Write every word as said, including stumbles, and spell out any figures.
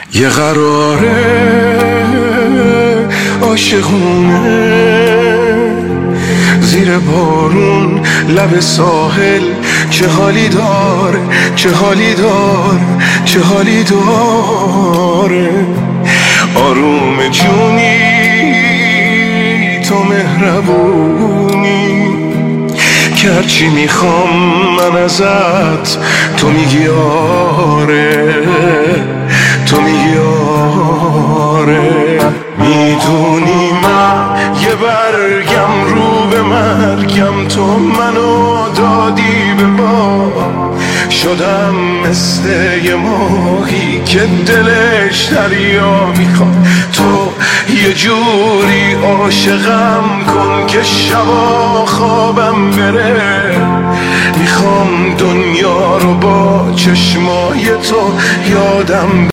یه قراره عاشقونه زیر بارون لب ساحل، چه حالی داره، چه حالی داره، چه حالی داره. آروم جونی تو مهربونی که هرچی میخوام من ازت تو میگی آره، تو میگی آره. میدونی من یه برگم رو به مرگم، تو منو دادی به باد. شدم مثل یه ماهی که دلش دریا میخواد. تو یه جوری عاشقم کن که شبا خوابم بره. میخوام دنیا رو با چشمای تو یادم